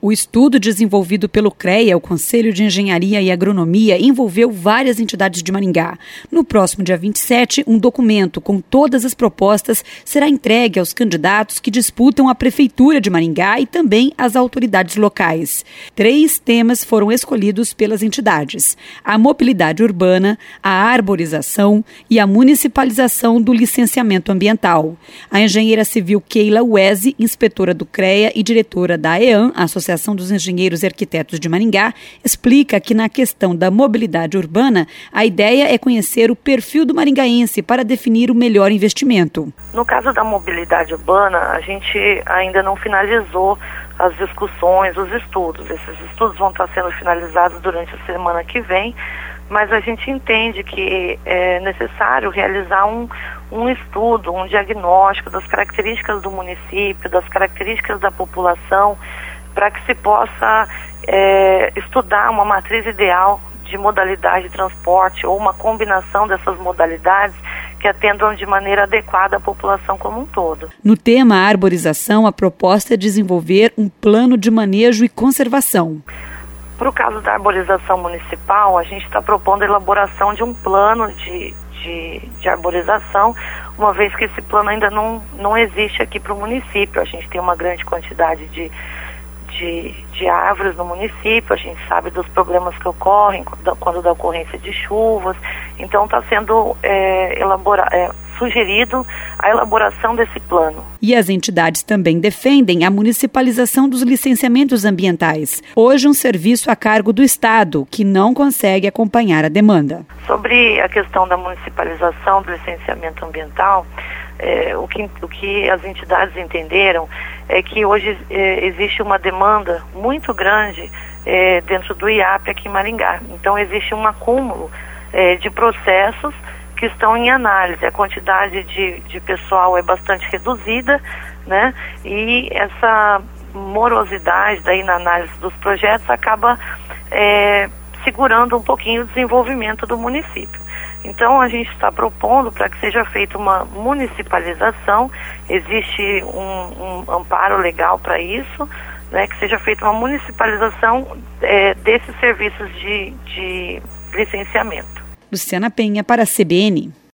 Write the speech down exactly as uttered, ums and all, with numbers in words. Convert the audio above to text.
O estudo desenvolvido pelo CREA, o Conselho de Engenharia e Agronomia, envolveu várias entidades de Maringá. No próximo dia vinte e sete, um documento com todas as propostas será entregue aos candidatos que disputam a Prefeitura de Maringá e também às autoridades locais. Três temas foram escolhidos pelas entidades: a mobilidade urbana, a arborização e a municipalização do licenciamento ambiental. A engenheira civil Keila Weze, inspetora do CREA e diretora da A E A N, a Associação dos Engenheiros e Arquitetos de Maringá, explica que na questão da mobilidade urbana, a ideia é conhecer o perfil do maringaense para definir o melhor investimento. No caso da mobilidade urbana, a gente ainda não finalizou as discussões, os estudos. Esses estudos vão estar sendo finalizados durante a semana que vem, mas a gente entende que é necessário realizar um, um estudo, um diagnóstico das características do município, das características da população, para que se possa é, estudar uma matriz ideal de modalidade de transporte ou uma combinação dessas modalidades que atendam de maneira adequada à população como um todo. No tema arborização, a proposta é desenvolver um plano de manejo e conservação. Para o caso da arborização municipal, a gente está propondo a elaboração de um plano de, de, de arborização, uma vez que esse plano ainda não, não existe aqui para o município. A gente tem uma grande quantidade de, de, de árvores no município, a gente sabe dos problemas que ocorrem quando, quando da ocorrência de chuvas, então está sendo é, elaborado, é, sugerido a elaboração desse plano. E as entidades também defendem a municipalização dos licenciamentos ambientais, hoje um serviço a cargo do Estado, que não consegue acompanhar a demanda. Sobre a questão da municipalização do licenciamento ambiental, é, o, que, o que as entidades entenderam é que hoje é, existe uma demanda muito grande é, dentro do I A P aqui em Maringá. Então existe um acúmulo é, de processos que estão em análise. A quantidade de, de pessoal é bastante reduzida, né? E essa morosidade daí na análise dos projetos acaba é, segurando um pouquinho o desenvolvimento do município. Então a gente está propondo para que seja feita uma municipalização, existe um, um amparo legal para isso, né? Que seja feita uma municipalização é, desses serviços de, de licenciamento. Luciana Penha para a C B N.